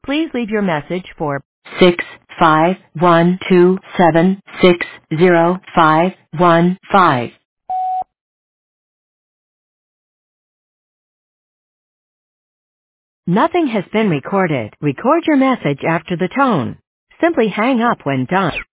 Please leave your message for 65127605515. Nothing has been recorded. Record your message after the tone. Simply hang up when done.